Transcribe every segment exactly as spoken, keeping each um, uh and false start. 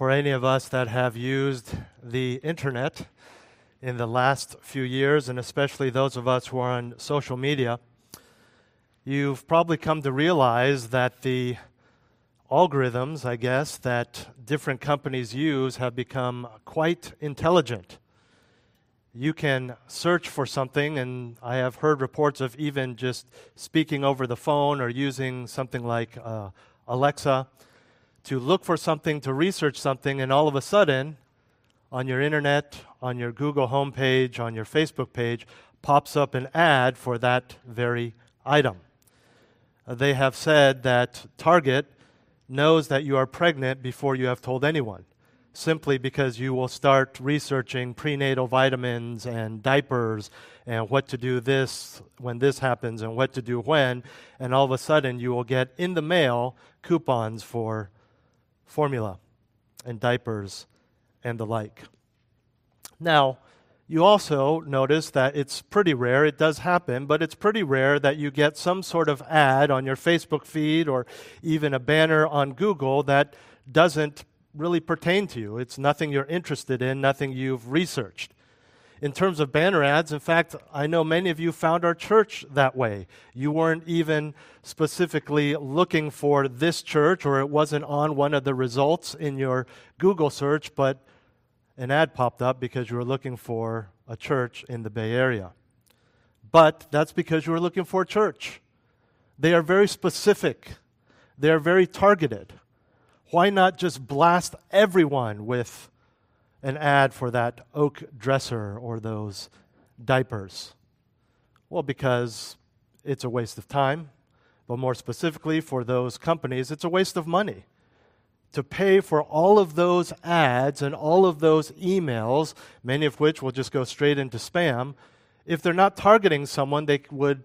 For any of us that have used the internet in the last few years, and especially those of us who are on social media, you've probably come to realize that the algorithms, I guess, that different companies use have become quite intelligent. You can search for something, and I have heard reports of even just speaking over the phone or using something like uh, Alexa to look for something, to research something, and all of a sudden, on your internet, on your Google homepage, on your Facebook page, pops up an ad for that very item. Uh, they have said that Target knows that you are pregnant before you have told anyone, simply because you will start researching prenatal vitamins and diapers and what to do this when this happens and what to do when, and all of a sudden you will get in the mail coupons for formula and diapers and the like. Now, you also notice that it's pretty rare, it does happen, but it's pretty rare that you get some sort of ad on your Facebook feed or even a banner on Google that doesn't really pertain to you. It's nothing you're interested in, nothing you've researched. In terms of banner ads, in fact, I know many of you found our church that way. You weren't even specifically looking for this church, or it wasn't on one of the results in your Google search, but an ad popped up because you were looking for a church in the Bay Area. But that's because you were looking for a church. They are very specific. They are very targeted. Why not just blast everyone with an ad for that oak dresser or those diapers? Well, because it's a waste of time, but more specifically for those companies, it's a waste of money to pay for all of those ads and all of those emails, many of which will just go straight into spam. If they're not targeting someone they would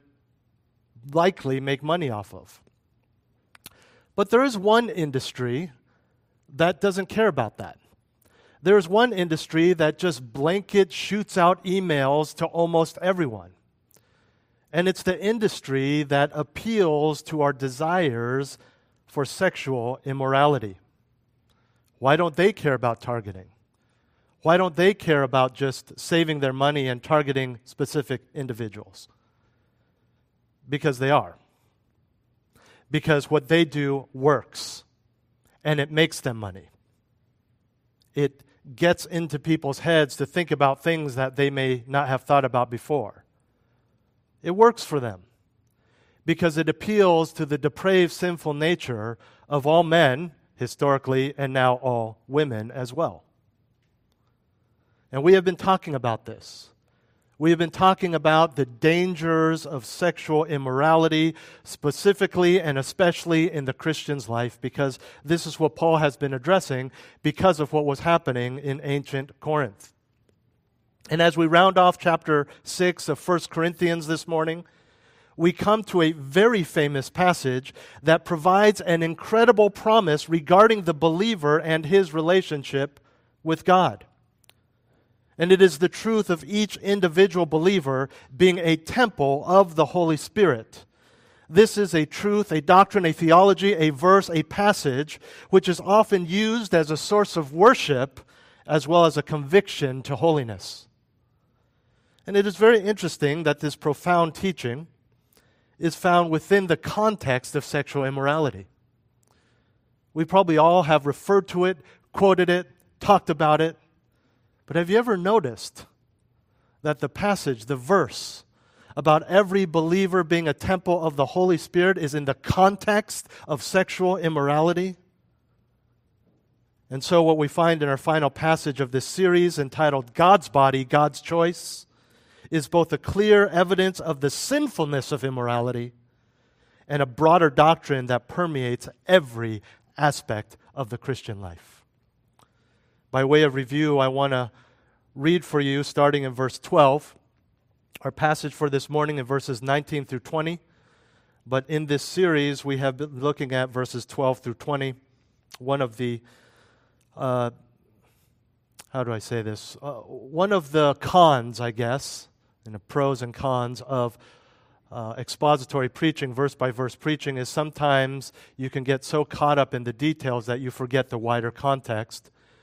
likely make money off of. But there is one industry that doesn't care about that. There's one industry that just blanket shoots out emails to almost everyone. And it's the industry that appeals to our desires for sexual immorality. Why don't they care about targeting? Why don't they care about just saving their money and targeting specific individuals? Because they are. Because what they do works, and it makes them money. It gets into people's heads to think about things that they may not have thought about before. It works for them because it appeals to the depraved, sinful nature of all men, historically, and now all women as well. And we have been talking about this. We have been talking about the dangers of sexual immorality, specifically and especially in the Christian's life, because this is what Paul has been addressing because of what was happening in ancient Corinth. And as we round off chapter six of First Corinthians this morning, we come to a very famous passage that provides an incredible promise regarding the believer and his relationship with God. And it is the truth of each individual believer being a temple of the Holy Spirit. This is a truth, a doctrine, a theology, a verse, a passage, which is often used as a source of worship as well as a conviction to holiness. And it is very interesting that this profound teaching is found within the context of sexual immorality. We probably all have referred to it, quoted it, talked about it. But have you ever noticed that the passage, the verse, about every believer being a temple of the Holy Spirit is in the context of sexual immorality? And so what we find in our final passage of this series entitled God's Body, God's Choice, is both a clear evidence of the sinfulness of immorality and a broader doctrine that permeates every aspect of the Christian life. By way of review, I want to read for you, starting in verse twelve, our passage for this morning in verses nineteen through twenty. But in this series, we have been looking at verses twelve through twenty. One of the, uh, how do I say this? Uh, one of the cons, I guess, and the pros and cons of uh, expository preaching, verse-by-verse preaching, is sometimes you can get so caught up in the details that you forget the wider context.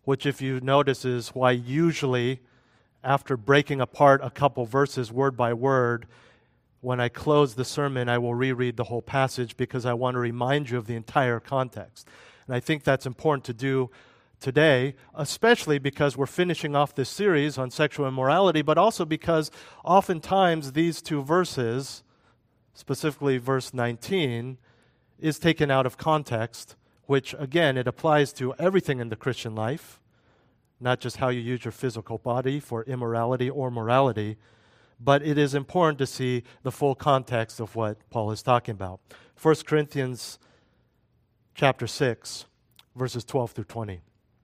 which if you notice is why usually after breaking apart a couple verses word by word, when I close the sermon, I will reread the whole passage because I want to remind you of the entire context. And I think that's important to do today, especially because we're finishing off this series on sexual immorality, but also because oftentimes these two verses, specifically verse nineteen, is taken out of context, which again, it applies to everything in the Christian life, not just how you use your physical body for immorality or morality, but it is important to see the full context of what Paul is talking about. First Corinthians chapter six, verses twelve through twenty.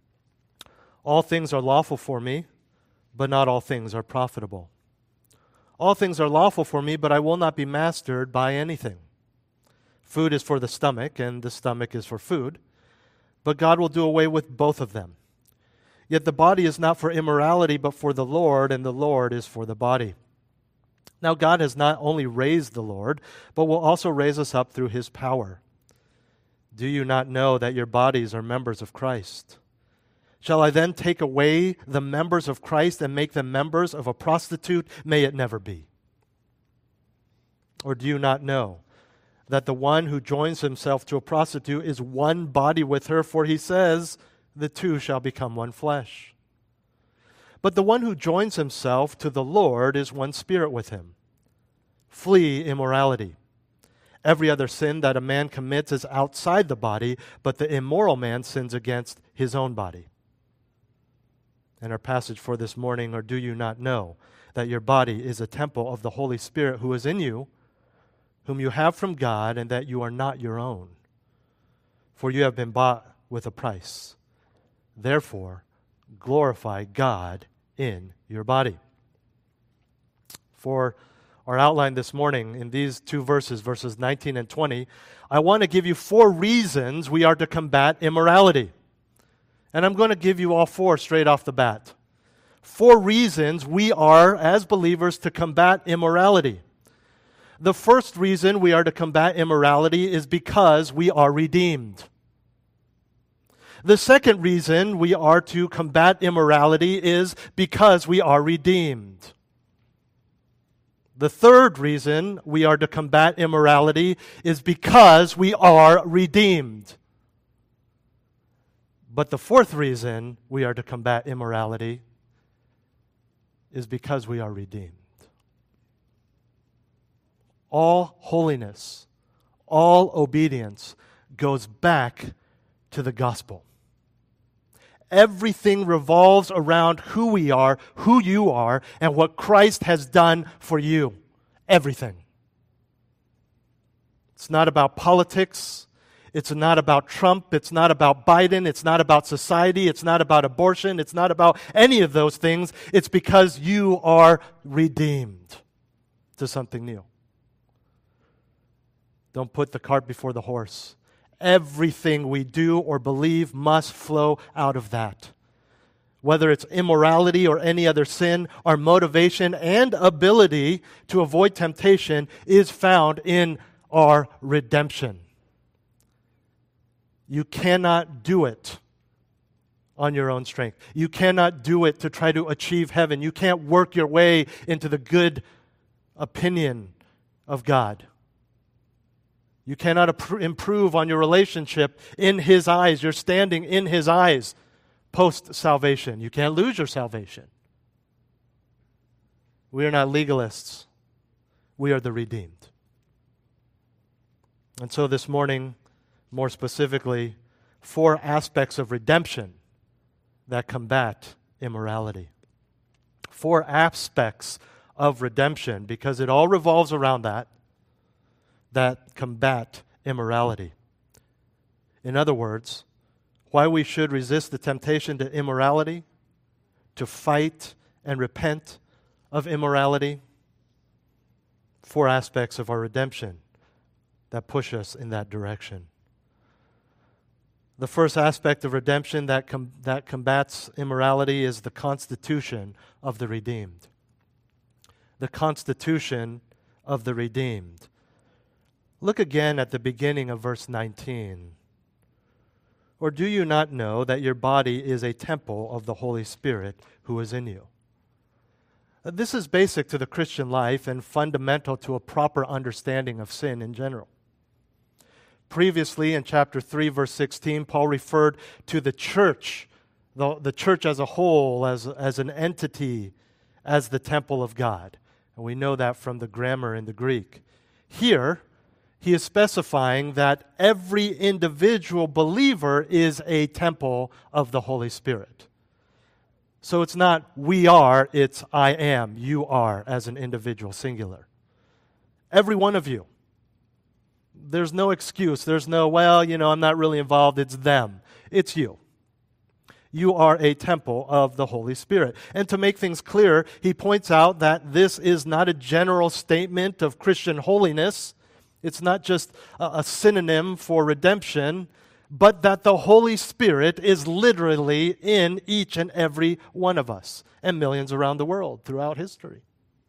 All things are lawful for me, but not all things are profitable. All things are lawful for me, but I will not be mastered by anything. Food is for the stomach, and the stomach is for food, but God will do away with both of them. Yet the body is not for immorality, but for the Lord, and the Lord is for the body. Now God has not only raised the Lord, but will also raise us up through his power. Do you not know that your bodies are members of Christ? Shall I then take away the members of Christ and make them members of a prostitute? May it never be. Or do you not know that the one who joins himself to a prostitute is one body with her? For he says, the two shall become one flesh. But the one who joins himself to the Lord is one spirit with him. Flee immorality. Every other sin that a man commits is outside the body, but the immoral man sins against his own body. And our passage for this morning, or do you not know that your body is a temple of the Holy Spirit who is in you, whom you have from God, and that you are not your own? For you have been bought with a price. Therefore, glorify God in your body. For our outline this morning in these two verses, verses nineteen and twenty, I want to give you four reasons we are to combat immorality. And I'm going to give you all four straight off the bat. Four reasons we are, as believers, to combat immorality. The first reason we are to combat immorality is because we are redeemed. The second reason we are to combat immorality is because we are redeemed. The third reason we are to combat immorality is because we are redeemed. But the fourth reason we are to combat immorality is because we are redeemed. All holiness, all obedience goes back to the gospel. Everything revolves around who we are, who you are, and what Christ has done for you. Everything. It's not about politics. It's not about Trump. It's not about Biden. It's not about society. It's not about abortion. It's not about any of those things. It's because you are redeemed to something new. Don't put the cart before the horse. Everything we do or believe must flow out of that. Whether it's immorality or any other sin, our motivation and ability to avoid temptation is found in our redemption. You cannot do it on your own strength. You cannot do it to try to achieve heaven. You can't work your way into the good opinion of God. You cannot ap- improve on your relationship in His eyes, your standing in His eyes post-salvation. You can't lose your salvation. We are not legalists. We are the redeemed. And so this morning, more specifically, four aspects of redemption that combat immorality. Four aspects of redemption, because it all revolves around that, that combat immorality. In other words, why we should resist the temptation to immorality, to fight and repent of immorality. Four aspects of our redemption that push us in that direction. The first aspect of redemption that, com- that combats immorality is the constitution of the redeemed. The constitution of the redeemed. Look again at the beginning of verse nineteen. Or do you not know that your body is a temple of the Holy Spirit who is in you? This is basic to the Christian life and fundamental to a proper understanding of sin in general. Previously, in chapter three, verse sixteen, Paul referred to the church, the, the church as a whole, as, as an entity, as the temple of God. And we know that from the grammar in the Greek. Here, he is specifying that every individual believer is a temple of the Holy Spirit. So it's not we are, it's I am, you are, as an individual, singular. Every one of you. There's no excuse. There's no, well, you know, I'm not really involved. It's them. It's you. You are a temple of the Holy Spirit. And to make things clear, he points out that this is not a general statement of Christian holiness. It's not just a, a synonym for redemption, but that the Holy Spirit is literally in each and every one of us and millions around the world throughout history.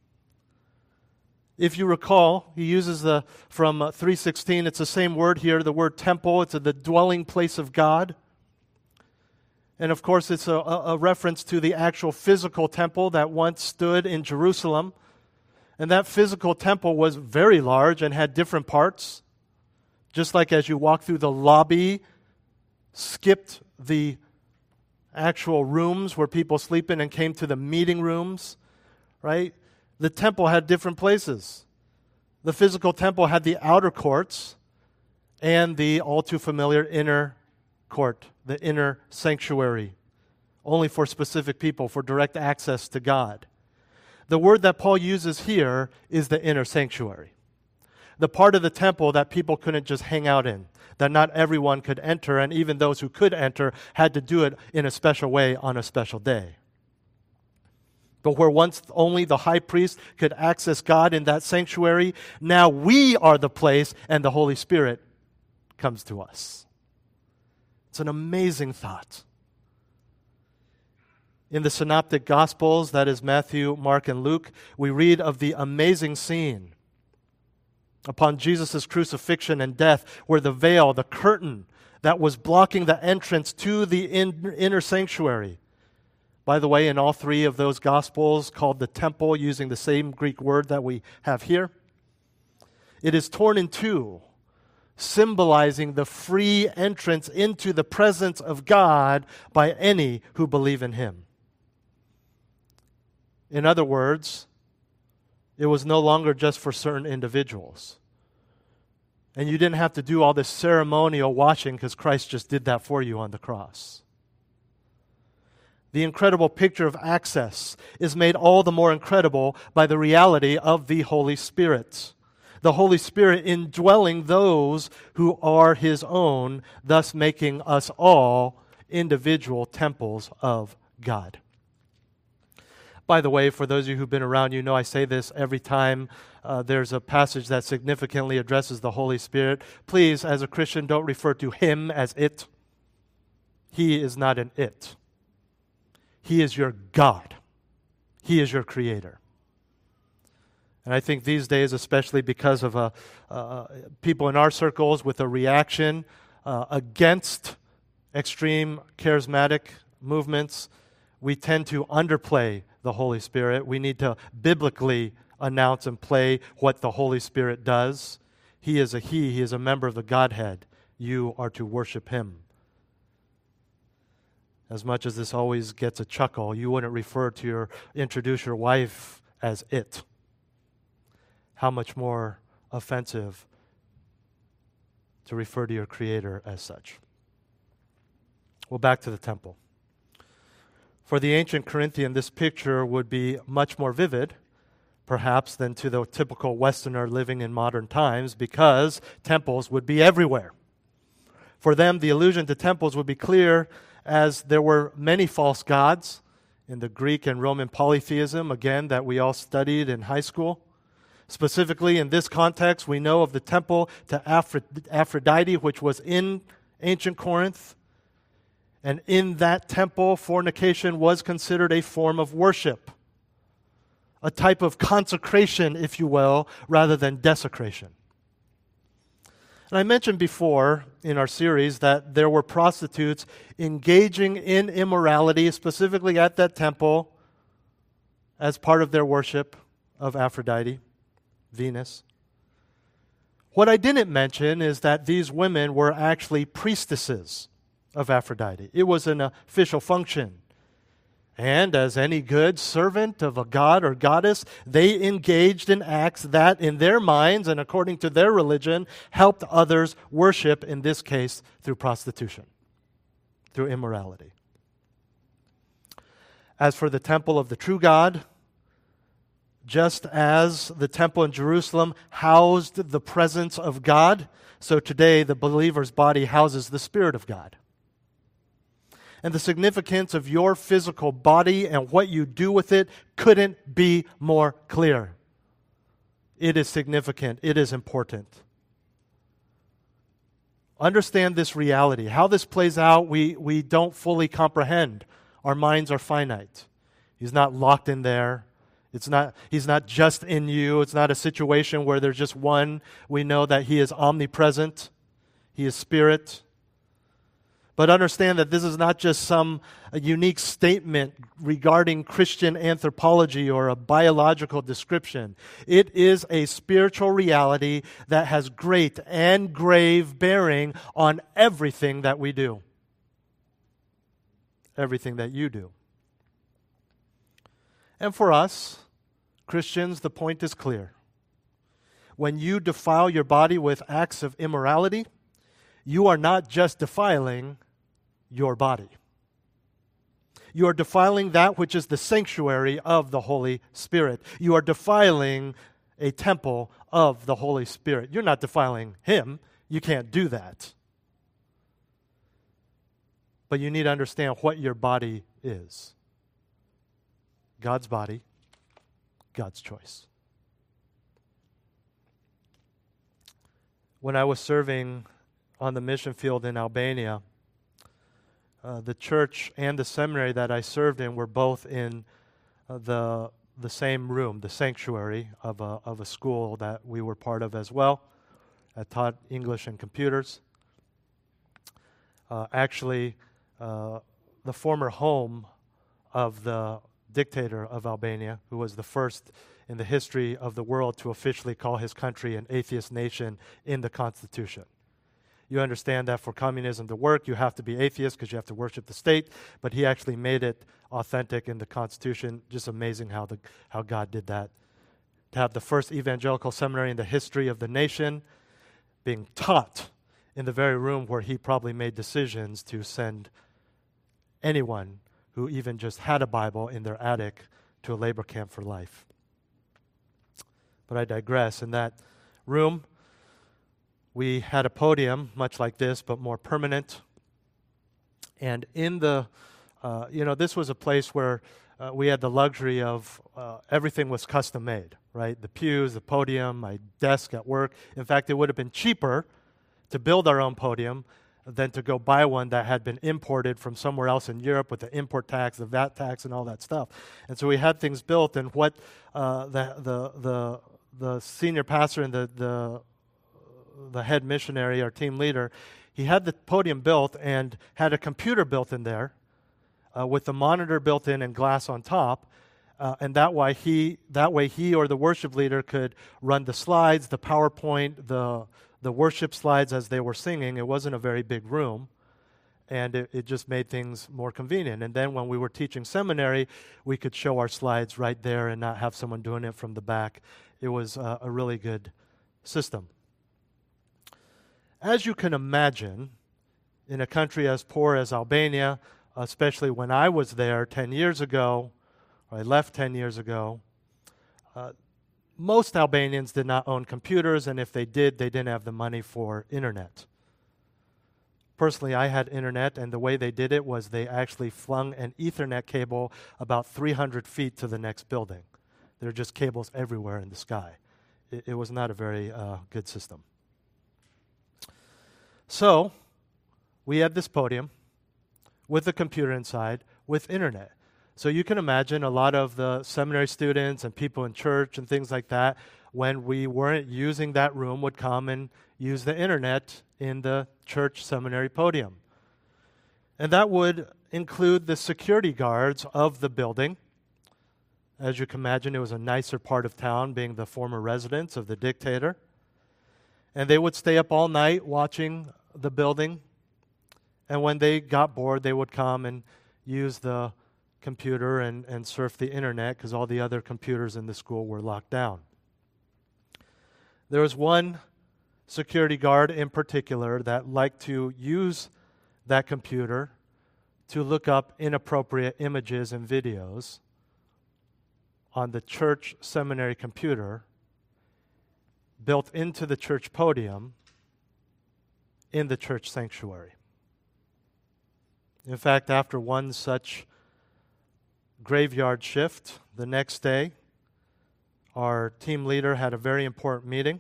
If you recall, he uses the from uh, three sixteen, it's the same word here, the word temple. It's a, the dwelling place of God. And of course, it's a, a reference to the actual physical temple that once stood in Jerusalem. And that physical temple was very large and had different parts. Just like as you walk through the lobby, skipped the actual rooms where people sleep in and came to the meeting rooms, right? The temple had different places. The physical temple had the outer courts and the all too familiar inner court, the inner sanctuary, only for specific people, for direct access to God. The word that Paul uses here is the inner sanctuary, the part of the temple that people couldn't just hang out in, that not everyone could enter, and even those who could enter had to do it in a special way on a special day. But where once only the high priest could access God in that sanctuary, now we are the place and the Holy Spirit comes to us. It's an amazing thought. In the Synoptic Gospels, that is Matthew, Mark, and Luke, we read of the amazing scene upon Jesus' crucifixion and death, where the veil, the curtain that was blocking the entrance to the in, inner sanctuary. By the way, in all three of those Gospels, called the temple, using the same Greek word that we have here, it is torn in two, symbolizing the free entrance into the presence of God by any who believe in Him. In other words, it was no longer just for certain individuals. And you didn't have to do all this ceremonial washing because Christ just did that for you on the cross. The incredible picture of access is made all the more incredible by the reality of the Holy Spirit. The Holy Spirit indwelling those who are His own, thus making us all individual temples of God. By the way, for those of you who've been around, you know I say this every time uh, there's a passage that significantly addresses the Holy Spirit. Please, as a Christian, don't refer to Him as it. He is not an it. He is your God. He is your Creator. And I think these days, especially because of uh, uh, people in our circles with a reaction uh, against extreme charismatic movements, we tend to underplay the Holy Spirit. We need to biblically announce and play what the Holy Spirit does. He is a He. He is a member of the Godhead. You are to worship Him. As much as this always gets a chuckle, you wouldn't refer to your, introduce your wife as it. How much more offensive to refer to your Creator as such. Well, back to the temple. For the ancient Corinthian, this picture would be much more vivid, perhaps, than to the typical Westerner living in modern times, because temples would be everywhere. For them, the allusion to temples would be clear, as there were many false gods in the Greek and Roman polytheism, again, that we all studied in high school. Specifically, in this context, we know of the temple to Aphrodite, which was in ancient Corinth. And in that temple, fornication was considered a form of worship, a type of consecration, if you will, rather than desecration. And I mentioned before in our series that there were prostitutes engaging in immorality, specifically at that temple, as part of their worship of Aphrodite, Venus. What I didn't mention is that these women were actually priestesses of Aphrodite. It was an official function. And as any good servant of a god or goddess, they engaged in acts that, in their minds and according to their religion, helped others worship, in this case, through prostitution, through immorality. As for the temple of the true God, just as the temple in Jerusalem housed the presence of God, so today the believer's body houses the Spirit of God. And the significance of your physical body and what you do with it couldn't be more clear. It is significant. It is important. Understand this reality. How this plays out, we, we don't fully comprehend. Our minds are finite. He's not locked in there. It's not, he's not just in you. It's not a situation where there's just one. We know that He is omnipresent. He is Spirit. But understand that this is not just some a unique statement regarding Christian anthropology or a biological description. It is a spiritual reality that has great and grave bearing on everything that we do. Everything that you do. And for us, Christians, the point is clear. When you defile your body with acts of immorality, you are not just defiling your body. You are defiling that which is the sanctuary of the Holy Spirit. You are defiling a temple of the Holy Spirit. You're not defiling Him. You can't do that. But you need to understand what your body is. God's body, God's choice. When I was serving on the mission field in Albania, uh, the church and the seminary that I served in were both in uh, the the same room, the sanctuary of a of a school that we were part of as well. I taught English and computers. Uh, actually, uh, the former home of the dictator of Albania, who was the first in the history of the world to officially call his country an atheist nation in the Constitution. You understand that for communism to work, you have to be atheist because you have to worship the state, but he actually made it authentic in the Constitution. Just amazing how the how God did that. To have the first evangelical seminary in the history of the nation being taught in the very room where he probably made decisions to send anyone who even just had a Bible in their attic to a labor camp for life. But I digress. In that room, we had a podium, much like this, but more permanent. And in the, uh, you know, this was a place where uh, we had the luxury of uh, everything was custom made, right? The pews, the podium, my desk at work. In fact, it would have been cheaper to build our own podium than to go buy one that had been imported from somewhere else in Europe with the import tax, the V A T tax, and all that stuff. And so we had things built, and what uh, the the the the senior pastor and the the the head missionary, our team leader, he had the podium built and had a computer built in there uh, with the monitor built in and glass on top. Uh, and that way he that way he or the worship leader could run the slides, the PowerPoint, the the worship slides as they were singing. It wasn't a very big room, and it, it just made things more convenient. And then when we were teaching seminary, we could show our slides right there and not have someone doing it from the back. It was uh, a really good system. As you can imagine, in a country as poor as Albania, especially when I was there ten years ago, or I left ten years ago, uh, most Albanians did not own computers, and if they did, they didn't have the money for internet. Personally, I had internet, and the way they did it was they actually flung an Ethernet cable about three hundred feet to the next building. There are just cables everywhere in the sky. It, it was not a very uh, good system. So, we had this podium with a computer inside with internet. So you can imagine a lot of the seminary students and people in church and things like that, when we weren't using that room, would come and use the internet in the church seminary podium. And that would include the security guards of the building. As you can imagine, it was a nicer part of town, being the former residence of the dictator. And they would stay up all night watching the building. And when they got bored, they would come and use the computer and, and surf the internet, because all the other computers in the school were locked down. There was one security guard in particular that liked to use that computer to look up inappropriate images and videos on the church seminary computer built into the church podium in the church sanctuary. In fact, after one such graveyard shift, the next day, our team leader had a very important meeting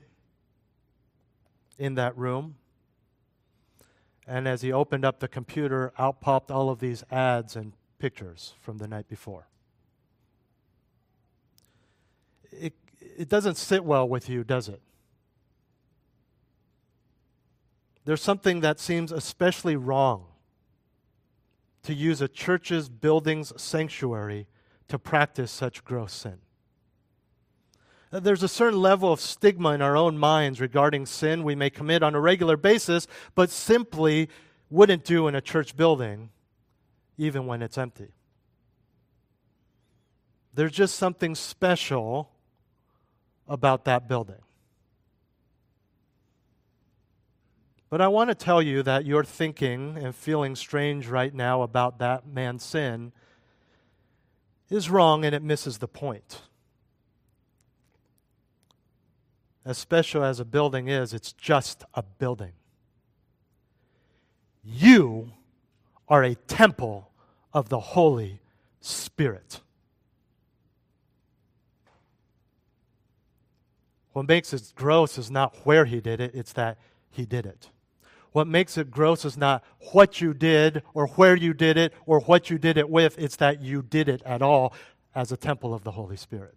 in that room. And as he opened up the computer, out popped all of these ads and pictures from the night before. It, it doesn't sit well with you, does it? There's something that seems especially wrong to use a church's building's sanctuary to practice such gross sin. There's a certain level of stigma in our own minds regarding sin we may commit on a regular basis, but simply wouldn't do in a church building, even when it's empty. There's just something special about that building. But I want to tell you that you're thinking and feeling strange right now about that man's sin is wrong, and it misses the point. As special as a building is, it's just a building. You are a temple of the Holy Spirit. What makes it gross is not where he did it, it's that he did it. What makes it gross is not what you did or where you did it or what you did it with, it's that you did it at all as a temple of the Holy Spirit.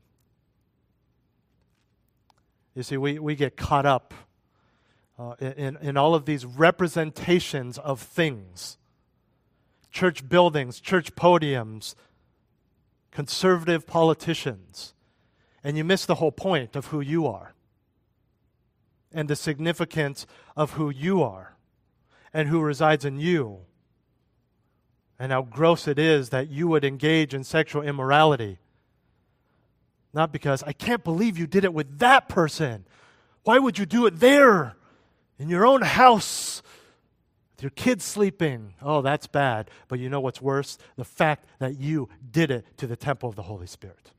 You see, we, we get caught up uh, in, in all of these representations of things. Church buildings, church podiums, conservative politicians. And you miss the whole point of who you are and the significance of who you are and who resides in you and how gross it is that you would engage in sexual immorality. Not because, I can't believe you did it with that person. Why would you do it there? In your own house? With your kids sleeping? Oh, that's bad. But you know what's worse? The fact that you did it to the temple of the Holy Spirit.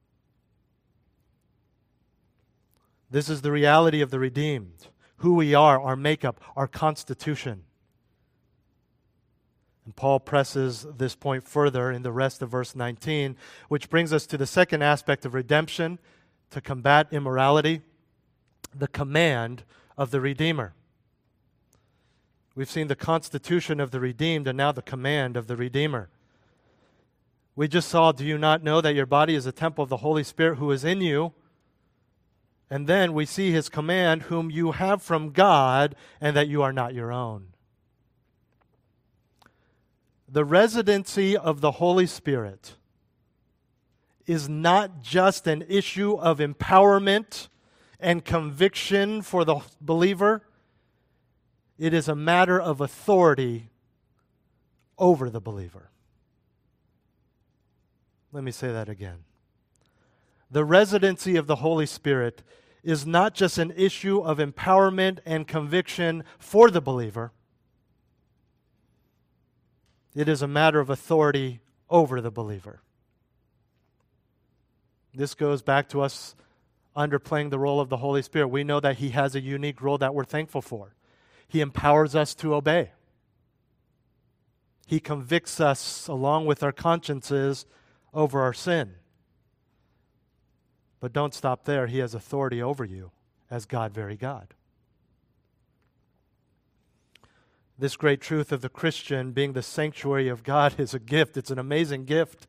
This is the reality of the redeemed. Who we are, our makeup, our constitution. And Paul presses this point further in the rest of verse nineteen, which brings us to the second aspect of redemption, to combat immorality, the command of the Redeemer. We've seen the constitution of the redeemed and now the command of the Redeemer. We just saw, do you not know that your body is a temple of the Holy Spirit who is in you? And then we see his command, whom you have from God, and that you are not your own. The residency of the Holy Spirit is not just an issue of empowerment and conviction for the believer. It is a matter of authority over the believer. Let me say that again. The residency of the Holy Spirit is not just an issue of empowerment and conviction for the believer. It is a matter of authority over the believer. This goes back to us underplaying the role of the Holy Spirit. We know that he has a unique role that we're thankful for. He empowers us to obey. He convicts us along with our consciences over our sin. But don't stop there. He has authority over you as God, very God. This great truth of the Christian being the sanctuary of God is a gift. It's an amazing gift.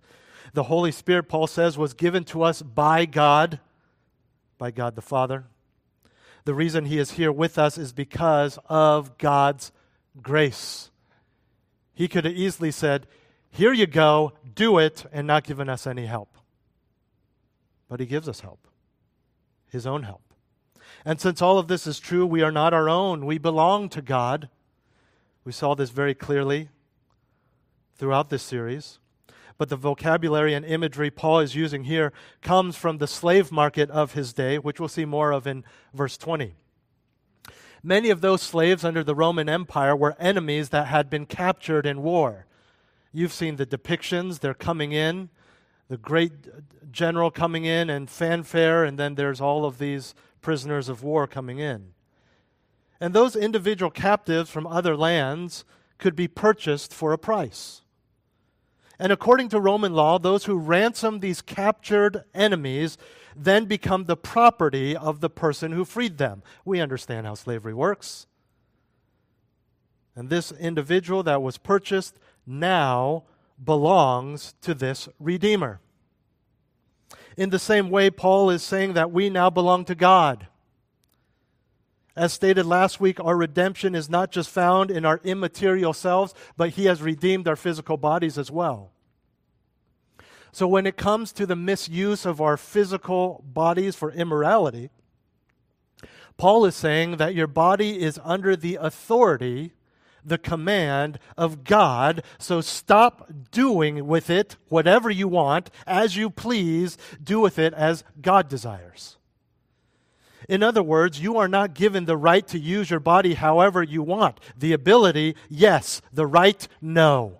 The Holy Spirit, Paul says, was given to us by God, by God the Father. The reason he is here with us is because of God's grace. He could have easily said, here you go, do it, and not given us any help. But he gives us help, his own help. And since all of this is true, we are not our own. We belong to God. We saw this very clearly throughout this series. But the vocabulary and imagery Paul is using here comes from the slave market of his day, which we'll see more of in verse twenty. Many of those slaves under the Roman Empire were enemies that had been captured in war. You've seen the depictions. They're coming in, the great general coming in and fanfare, and then there's all of these prisoners of war coming in. And those individual captives from other lands could be purchased for a price. And according to Roman law, those who ransom these captured enemies then become the property of the person who freed them. We understand how slavery works. And this individual that was purchased now belongs to this Redeemer. In the same way, Paul is saying that we now belong to God. As stated last week, our redemption is not just found in our immaterial selves, but he has redeemed our physical bodies as well. So when it comes to the misuse of our physical bodies for immorality, Paul is saying that your body is under the authority, the command of God, so stop doing with it whatever you want, as you please, do with it as God desires. In other words, you are not given the right to use your body however you want. The ability, yes. The right, no.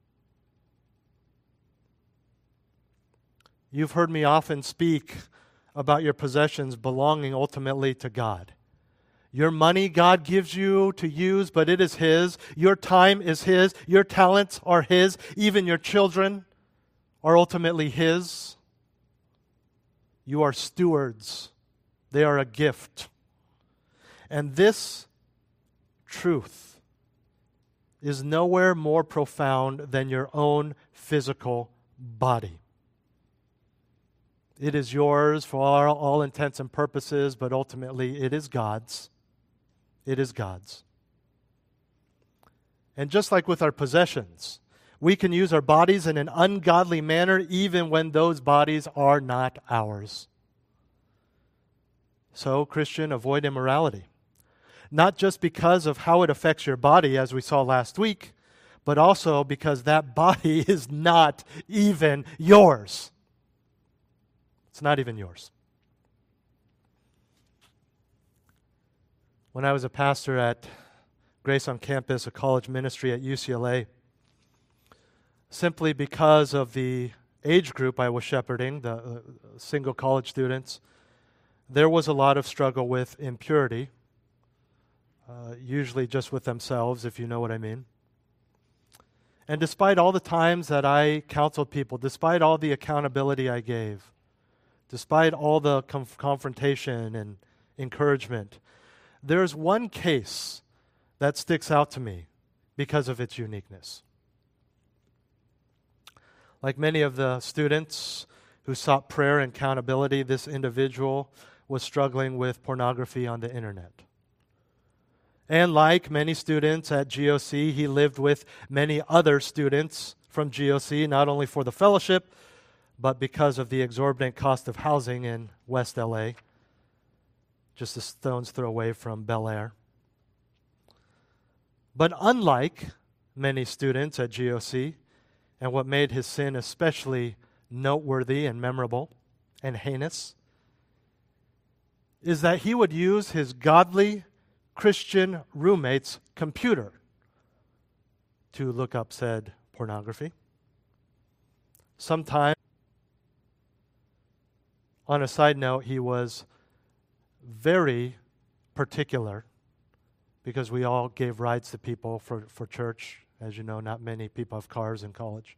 You've heard me often speak about your possessions belonging ultimately to God. Your money God gives you to use, but it is His. Your time is His. Your talents are His. Even your children are ultimately His. You are stewards. They are a gift. And this truth is nowhere more profound than your own physical body. It is yours for all, all intents and purposes, but ultimately it is God's. It is God's. And just like with our possessions, we can use our bodies in an ungodly manner even when those bodies are not ours. So, Christian, avoid immorality. Not just because of how it affects your body, as we saw last week, but also because that body is not even yours. It's not even yours. When I was a pastor at Grace on Campus, a college ministry at U C L A, simply because of the age group I was shepherding, the uh, single college students, there was a lot of struggle with impurity, uh, usually just with themselves, if you know what I mean. And despite all the times that I counseled people, despite all the accountability I gave, despite all the conf- confrontation and encouragement, there's one case that sticks out to me because of its uniqueness. Like many of the students who sought prayer and accountability, this individual was struggling with pornography on the internet. And like many students at G O C, he lived with many other students from G O C, not only for the fellowship, but because of the exorbitant cost of housing in West L A, just a stone's throw away from Bel Air. But unlike many students at G O C, and what made his sin especially noteworthy and memorable and heinous, is that he would use his godly Christian roommate's computer to look up said pornography. Sometimes, on a side note, he was very particular because we all gave rides to people for, for church. As you know, not many people have cars in college.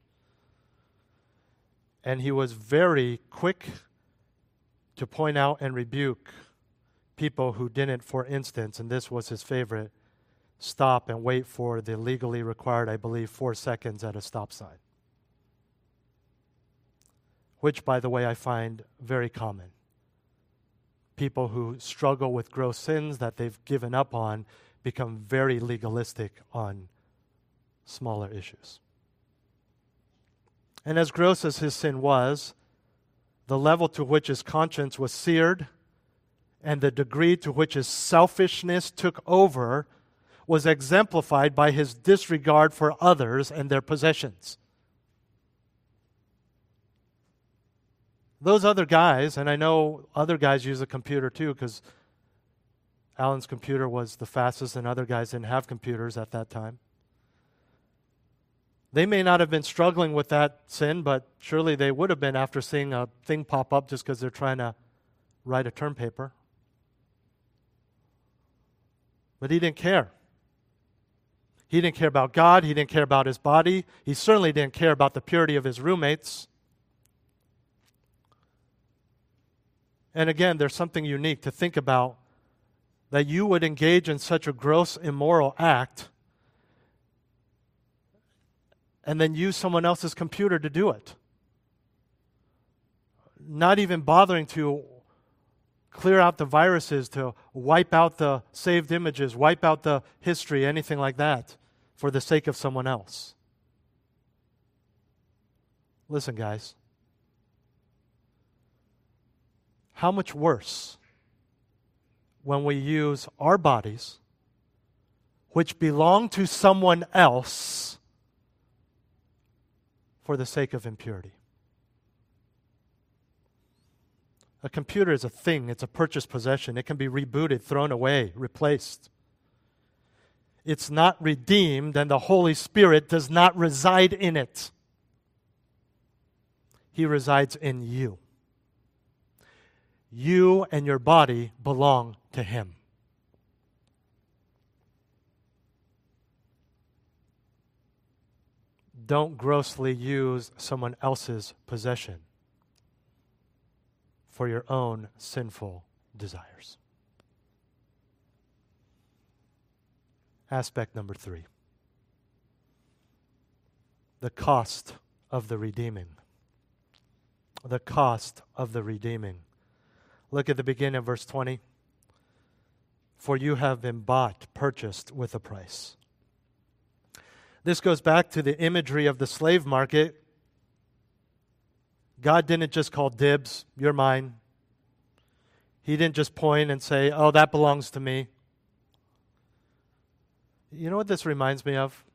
And he was very quick to point out and rebuke people who didn't, for instance, and this was his favorite, stop and wait for the legally required, I believe, four seconds at a stop sign. which, by the way, I find very common. People who struggle with gross sins that they've given up on become very legalistic on smaller issues. And as gross as his sin was, the level to which his conscience was seared and the degree to which his selfishness took over was exemplified by his disregard for others and their possessions. Those other guys, and I know other guys use a computer too, because Alan's computer was the fastest and other guys didn't have computers at that time. They may not have been struggling with that sin, but surely they would have been after seeing a thing pop up just because they're trying to write a term paper. But he didn't care. He didn't care about God. He didn't care about his body. He certainly didn't care about the purity of his roommates. And again, there's something unique to think about, that you would engage in such a gross, immoral act and then use someone else's computer to do it. Not even bothering to clear out the viruses, to wipe out the saved images, wipe out the history, anything like that, for the sake of someone else. Listen, guys. How much worse when we use our bodies, which belong to someone else, for the sake of impurity. A computer is a thing. It's a purchased possession. It can be rebooted, thrown away, replaced. It's not redeemed, and the Holy Spirit does not reside in it. He resides in you. You and your body belong to Him. Don't grossly use someone else's possession for your own sinful desires. Aspect number three. The cost of the redeeming. The cost of the redeeming. Look at the beginning of verse twenty. For you have been bought, purchased with a price. This goes back to the imagery of the slave market. God didn't just call dibs, you're mine. He didn't just point and say, oh, that belongs to me. You know what this reminds me of?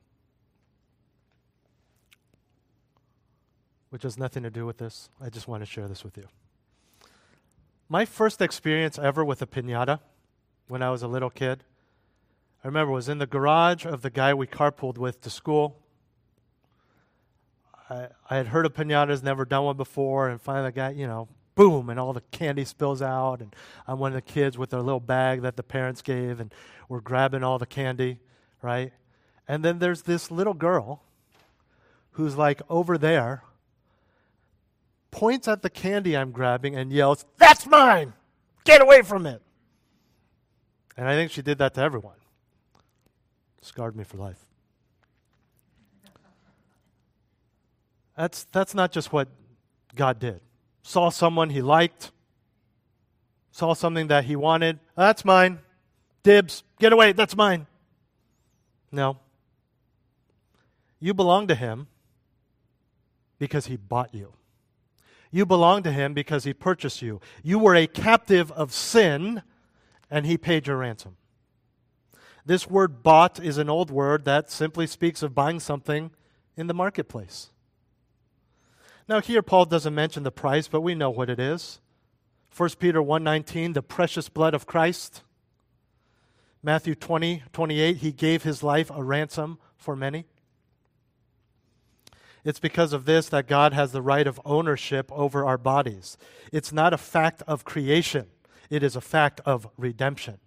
Which has nothing to do with this. I just want to share this with you. My first experience ever with a piñata when I was a little kid, I remember it was in the garage of the guy we carpooled with to school. I, I had heard of piñatas, never done one before, and finally the guy, you know, boom, and all the candy spills out, and I'm one of the kids with their little bag that the parents gave, and we're grabbing all the candy, right? And then there's this little girl who's like over there, points at the candy I'm grabbing and yells, "That's mine! Get away from it!" And I think she did that to everyone. Scarred me for life. That's, that's not just what God did. Saw someone he liked, saw something that he wanted. That's mine. Dibs. Get away. That's mine. No. You belong to Him because He bought you. You belong to Him because He purchased you. You were a captive of sin, and He paid your ransom. This word bought is an old word that simply speaks of buying something in the marketplace. Now here Paul doesn't mention the price, but we know what it is. First Peter one nineteen, the precious blood of Christ. Matthew twenty twenty-eight, He gave His life a ransom for many. It's because of this that God has the right of ownership over our bodies. It's not a fact of creation. It is a fact of redemption.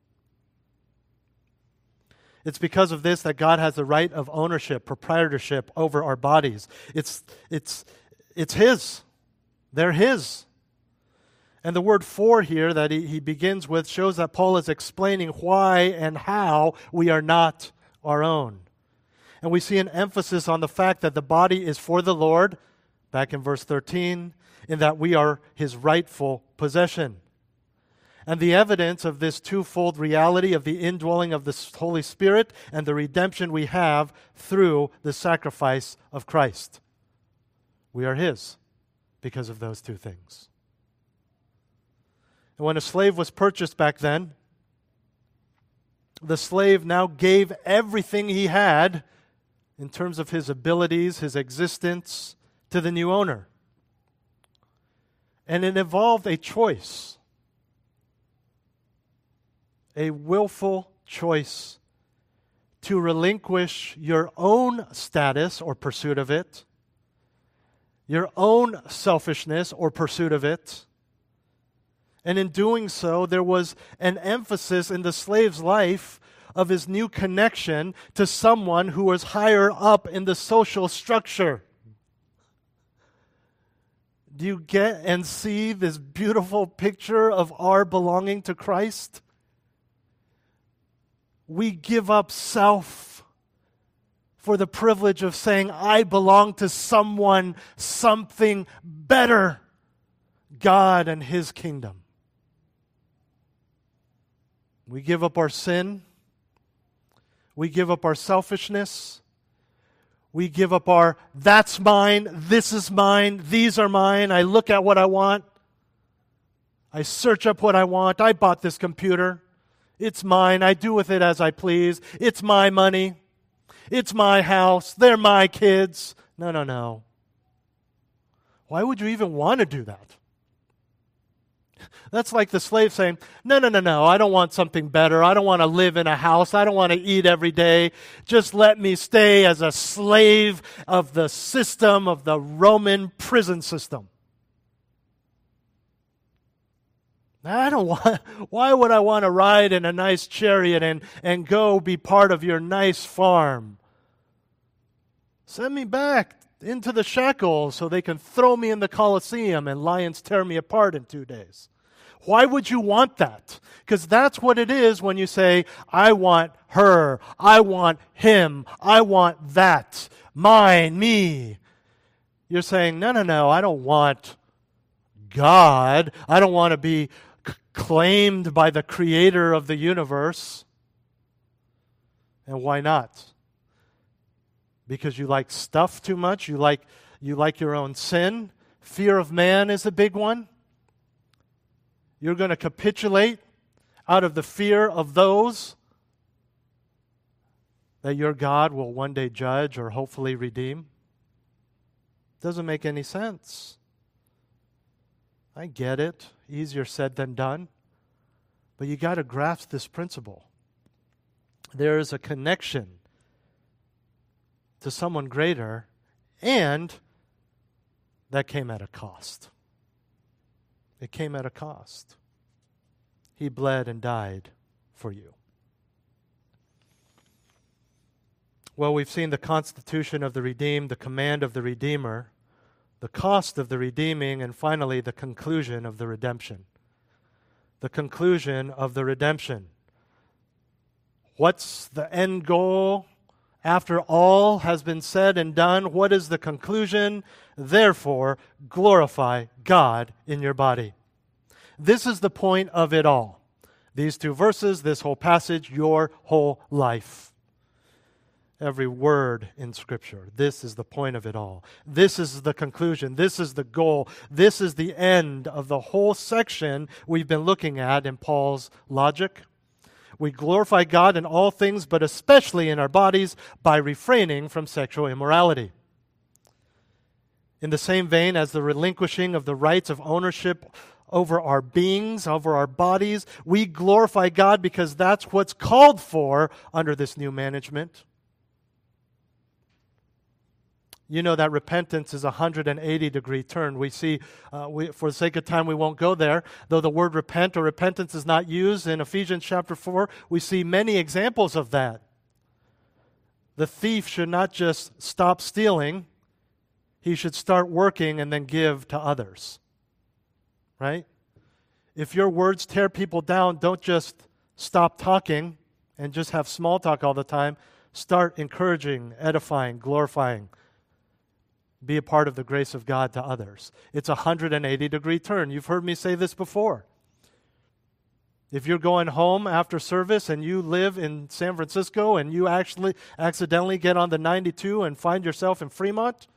It's because of this that God has the right of ownership, proprietorship over our bodies. It's, it's, it's His. They're His. And the word "for" here that he, he begins with shows that Paul is explaining why and how we are not our own. And we see an emphasis on the fact that the body is for the Lord, back in verse thirteen, in that we are his rightful possession. And the evidence of this twofold reality of the indwelling of the Holy Spirit and the redemption we have through the sacrifice of Christ. We are his because of those two things. And when a slave was purchased back then, the slave now gave everything he had in terms of his abilities, his existence, to the new owner. And it involved a choice. A willful choice to relinquish your own status or pursuit of it, your own selfishness or pursuit of it. And in doing so, there was an emphasis in the slave's life of his new connection to someone who was higher up in the social structure. Do you get and see this beautiful picture of our belonging to Christ? We give up self for the privilege of saying, I belong to someone, something better, God and his kingdom. We give up our sin. We give up our selfishness. We give up our, that's mine, this is mine, these are mine, I look at what I want. I search up what I want. I bought this computer. It's mine. I do with it as I please. It's my money. It's my house. They're my kids. No, no, no. Why would you even want to do that? That's like the slave saying, no, no, no, no, I don't want something better. I don't want to live in a house. I don't want to eat every day. Just let me stay as a slave of the system, of the Roman prison system. I don't want, why would I want to ride in a nice chariot and, and go be part of your nice farm? Send me back into the shackles so they can throw me in the Colosseum and lions tear me apart in two days. Why would you want that? Because that's what it is when you say, I want her, I want him, I want that, mine, me. You're saying, no, no, no, I don't want God. I don't want to be c- claimed by the creator of the universe. And why not? Because you like stuff too much? You like, you like your own sin? Fear of man is a big one. You're going to capitulate out of the fear of those that your God will one day judge or hopefully redeem. Doesn't make any sense. I get it. Easier said than done. But you got to grasp this principle. There is a connection to someone greater, and that came at a cost. It came at a cost. He bled and died for you. Well, we've seen the constitution of the redeemed, the command of the Redeemer, the cost of the redeeming, and finally the conclusion of the redemption. The conclusion of the redemption. What's the end goal? After all has been said and done, what is the conclusion? Therefore, glorify God in your body. This is the point of it all. These two verses, this whole passage, your whole life. Every word in Scripture. This is the point of it all. This is the conclusion. This is the goal. This is the end of the whole section we've been looking at in Paul's logic. We glorify God in all things, but especially in our bodies, by refraining from sexual immorality. In the same vein as the relinquishing of the rights of ownership over our beings, over our bodies, we glorify God because that's what's called for under this new management. You know that repentance is a one hundred eighty degree turn. We see, uh, we, for the sake of time, we won't go there. Though the word repent or repentance is not used in Ephesians chapter four, we see many examples of that. The thief should not just stop stealing. He should start working and then give to others. Right? If your words tear people down, don't just stop talking and just have small talk all the time. Start encouraging, edifying, glorifying. be a part of the grace of God to others. It's a one hundred eighty degree turn. You've heard me say this before. If you're going home after service and you live in San Francisco and you actually accidentally get on the ninety-two and find yourself in Fremont,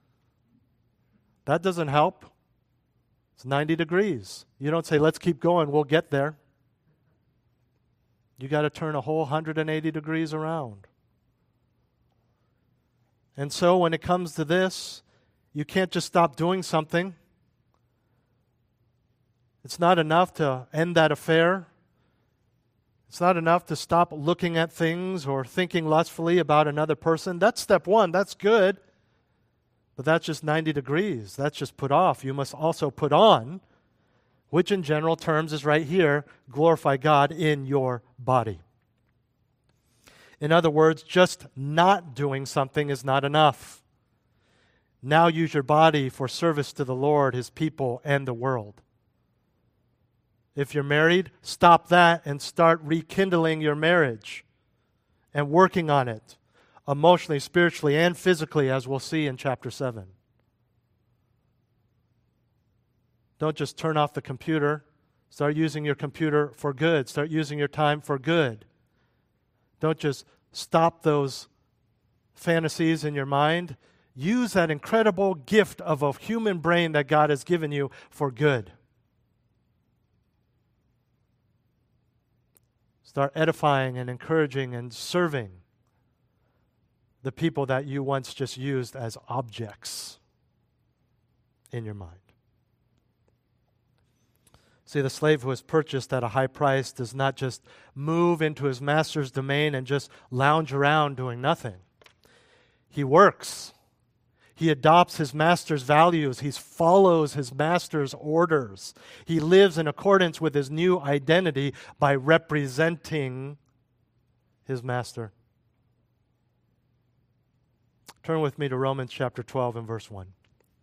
that doesn't help. It's ninety degrees. You don't say, let's keep going, we'll get there. You got to turn a whole one hundred eighty degrees around. And so when it comes to this, you can't just stop doing something. It's not enough to end that affair. It's not enough to stop looking at things or thinking lustfully about another person. That's step one. That's good. But that's just ninety degrees. That's just put off. You must also put on, which in general terms is right here, glorify God in your body. In other words, just not doing something is not enough. Now use your body for service to the Lord, His people, and the world. If you're married, stop that and start rekindling your marriage and working on it emotionally, spiritually, and physically, as we'll see in chapter seven. Don't just turn off the computer. Start using your computer for good. Start using your time for good. Don't just stop those fantasies in your mind. Use that incredible gift of a human brain that God has given you for good. Start edifying and encouraging and serving the people that you once just used as objects in your mind. See, the slave who is purchased at a high price does not just move into his master's domain and just lounge around doing nothing. He works. He adopts his master's values. He follows his master's orders. He lives in accordance with his new identity by representing his master. Turn with me to Romans chapter twelve and verse one.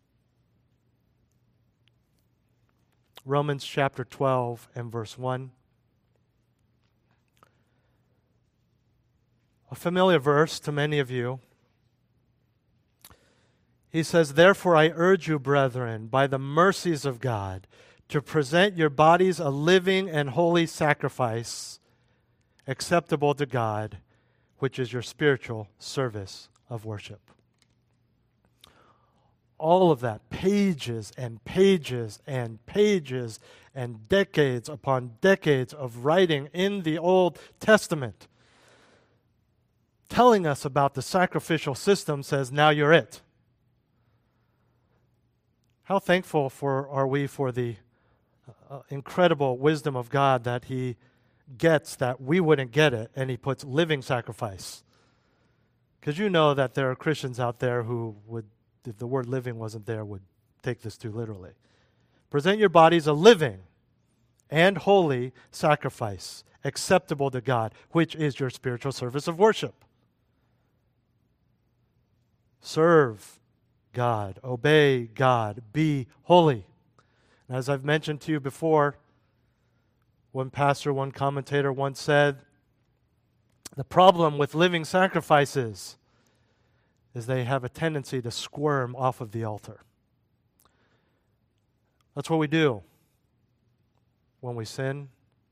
Romans chapter twelve and verse one. A familiar verse to many of you. He says, "Therefore I urge you, brethren, by the mercies of God, to present your bodies a living and holy sacrifice, acceptable to God, which is your spiritual service of worship." All of that, pages and pages and pages and decades upon decades of writing in the Old Testament, telling us about the sacrificial system, says, now you're it. How thankful for are we for the uh, incredible wisdom of God that He gets that we wouldn't get it, and He puts living sacrifice. Because you know that there are Christians out there who would, if the word living wasn't there, would take this too literally. Present your bodies a living and holy sacrifice, acceptable to God, which is your spiritual service of worship. Serve God, obey God, be holy. And as I've mentioned to you before, one pastor, one commentator once said, the problem with living sacrifices is they have a tendency to squirm off of the altar. That's what we do when we sin.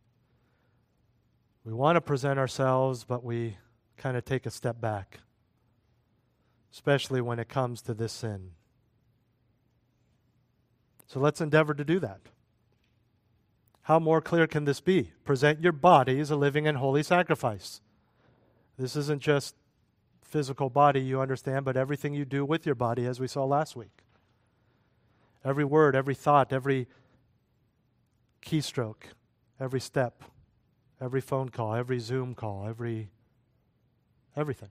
We want to present ourselves, but we kind of take a step back, especially when it comes to this sin. So let's endeavor to do that. How more clear can this be? Present your body as a living and holy sacrifice. This isn't just physical body, you understand, but everything you do with your body, as we saw last week. Every word, every thought, every keystroke, every step, every phone call, every Zoom call, every everything.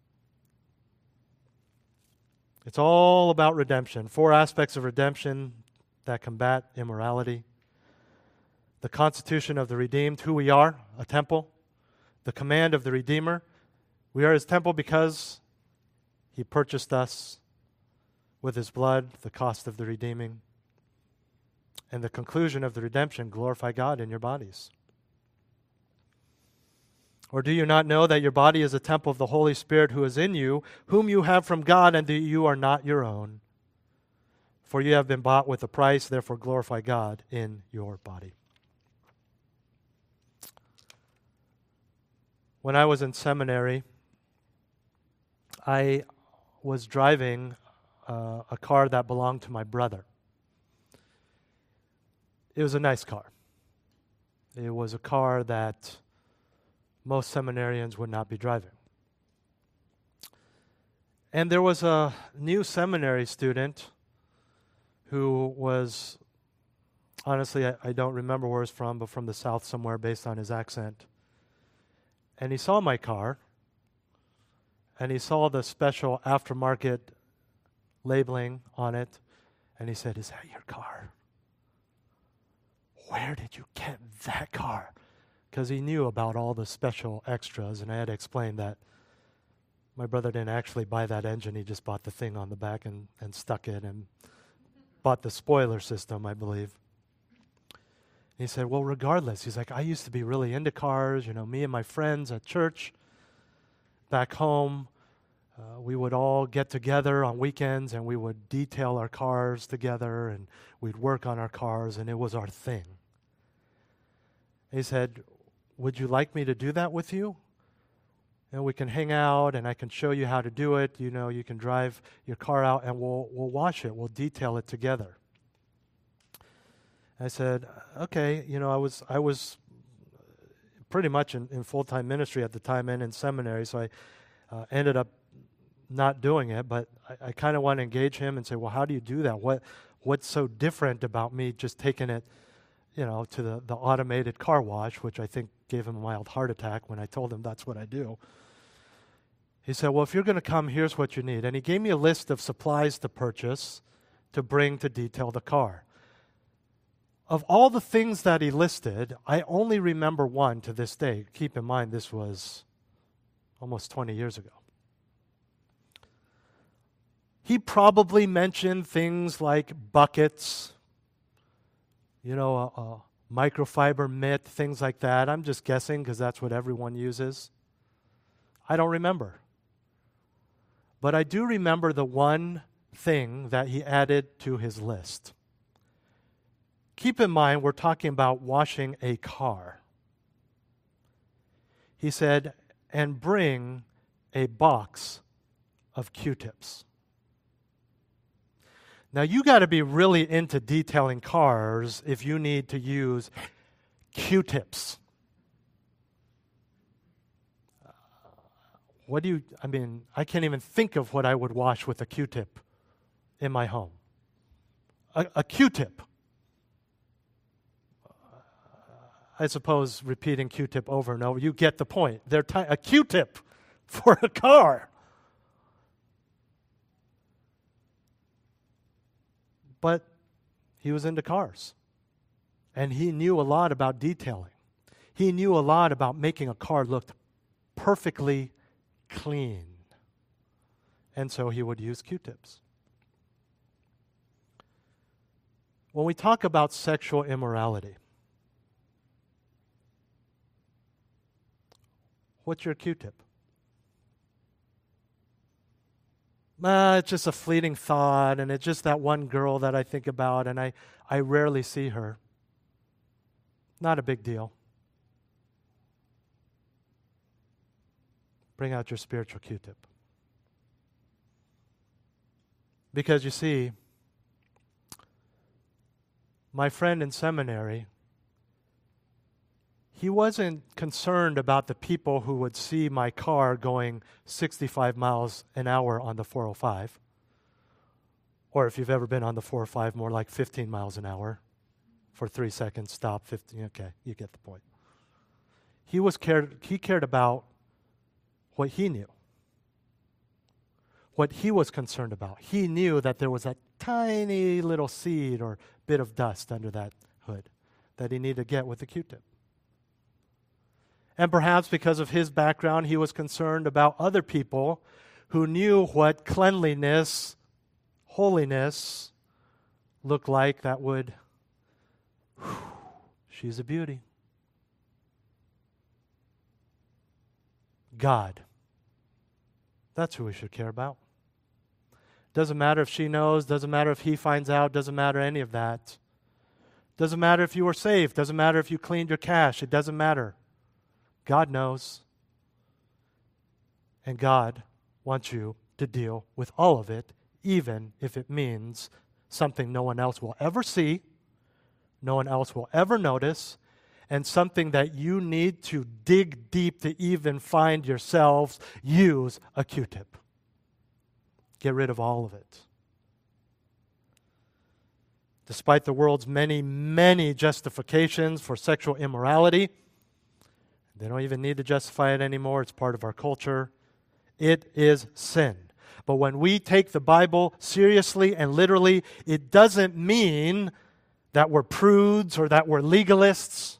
It's all about redemption. Four aspects of redemption that combat immorality. The constitution of the redeemed, who we are, a temple. The command of the Redeemer. We are His temple because He purchased us with His blood, the cost of the redeeming. And the conclusion of the redemption, glorify God in your bodies. Or do you not know that your body is a temple of the Holy Spirit who is in you, whom you have from God, and that you are not your own? For you have been bought with a price, therefore glorify God in your body. When I was in seminary, I was driving uh, a car that belonged to my brother. It was a nice car. It was a car that most seminarians would not be driving. And there was a new seminary student who was, honestly, I, I don't remember where he's from, but from the South somewhere based on his accent. And he saw my car, and he saw the special aftermarket labeling on it, and he said, "Is that your car? Where did you get that car?" Because he knew about all the special extras, and I had to explain that my brother didn't actually buy that engine. He just bought the thing on the back and, and stuck it and bought the spoiler system, I believe. He said, well, regardless, he's like, I used to be really into cars. You know, me and my friends at church back home, uh, we would all get together on weekends and we would detail our cars together and we'd work on our cars, and it was our thing. He said, would you like me to do that with you? And we can hang out and I can show you how to do it. You know, you can drive your car out and we'll we'll wash it. We'll detail it together. I said, okay, you know, I was I was pretty much in, in full-time ministry at the time and in seminary, so I uh, ended up not doing it, but I, I kind of want to engage him and say, well, how do you do that? What What's so different about me just taking it, you know, to the, the automated car wash, which I think gave him a mild heart attack when I told him that's what I do. He said, well, if you're going to come, here's what you need. And he gave me a list of supplies to purchase to bring to detail the car. Of all the things that he listed, I only remember one to this day. Keep in mind, this was almost twenty years ago. He probably mentioned things like buckets, you know, a, a microfiber mitt, things like that. I'm just guessing because that's what everyone uses. I don't remember. But I do remember the one thing that he added to his list. Keep in mind, we're talking about washing a car. He said, and bring a box of Q-tips. Now, you got to be really into detailing cars if you need to use Q-tips. What do you, I mean, I can't even think of what I would wash with a Q-tip in my home. A, a Q-tip. I suppose repeating Q-tip over and over, you get the point. They're t- a Q-tip for a car. But he was into cars. And he knew a lot about detailing. He knew a lot about making a car look perfectly clean. And so he would use Q-tips. When we talk about sexual immorality, what's your Q-tip? Uh, it's just a fleeting thought, and it's just that one girl that I think about, and I, I rarely see her. Not a big deal. Bring out your spiritual Q-tip. Because you see, my friend in seminary, he wasn't concerned about the people who would see my car going sixty-five miles an hour on the four oh five. Or if you've ever been on the four oh five, more like fifteen miles an hour. For three seconds, stop, fifteen, okay, you get the point. He was cared, he cared about what he knew. What he was concerned about. He knew that there was a tiny little seed or bit of dust under that hood that he needed to get with a Q-tip. And perhaps because of his background, he was concerned about other people who knew what cleanliness, holiness looked like that would, whew, she's a beauty. God. That's who we should care about. Doesn't matter if she knows, doesn't matter if he finds out, doesn't matter any of that. Doesn't matter if you were saved, doesn't matter if you cleaned your cash, it doesn't matter. God knows. And God wants you to deal with all of it, even if it means something no one else will ever see, no one else will ever notice, and something that you need to dig deep to even find yourselves. Use a Q-tip. Get rid of all of it. Despite the world's many, many justifications for sexual immorality, they don't even need to justify it anymore. It's part of our culture. It is sin. But when we take the Bible seriously and literally, it doesn't mean that we're prudes or that we're legalists.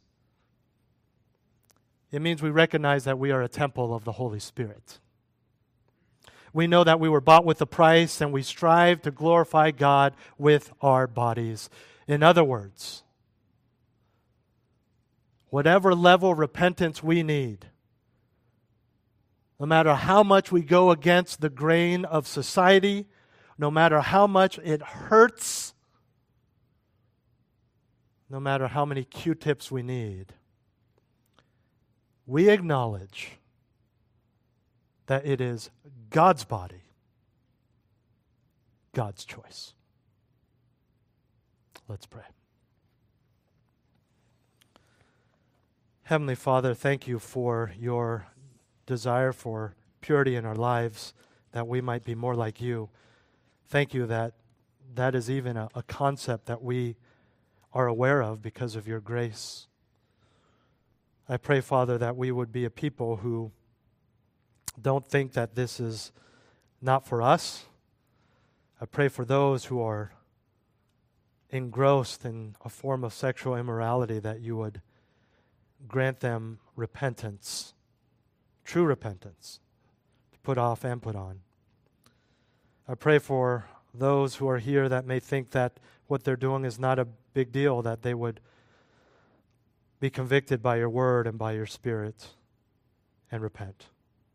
It means we recognize that we are a temple of the Holy Spirit. We know that we were bought with a price, and we strive to glorify God with our bodies. In other words, whatever level of repentance we need, no matter how much we go against the grain of society, no matter how much it hurts, no matter how many Q-tips we need, we acknowledge that it is God's body, God's choice. Let's pray. Heavenly Father, thank you for your desire for purity in our lives, that we might be more like you. Thank you that that is even a, a concept that we are aware of because of your grace. I pray, Father, that we would be a people who don't think that this is not for us. I pray for those who are engrossed in a form of sexual immorality, that you would grant them repentance, true repentance, to put off and put on. I pray for those who are here that may think that what they're doing is not a big deal, that they would be convicted by your word and by your Spirit and repent.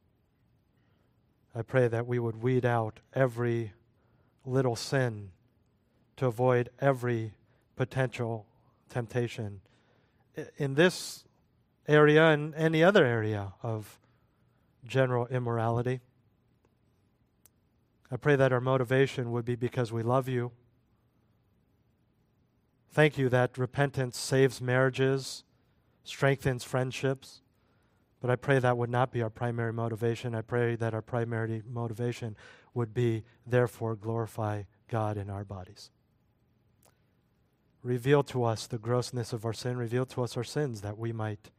I pray that we would weed out every little sin to avoid every potential temptation in this area and any other area of general immorality. I pray that our motivation would be because we love you. Thank you that repentance saves marriages, strengthens friendships. But I pray that would not be our primary motivation. I pray that our primary motivation would be, therefore, glorify God in our bodies. Reveal to us the grossness of our sin. Reveal to us our sins, that we might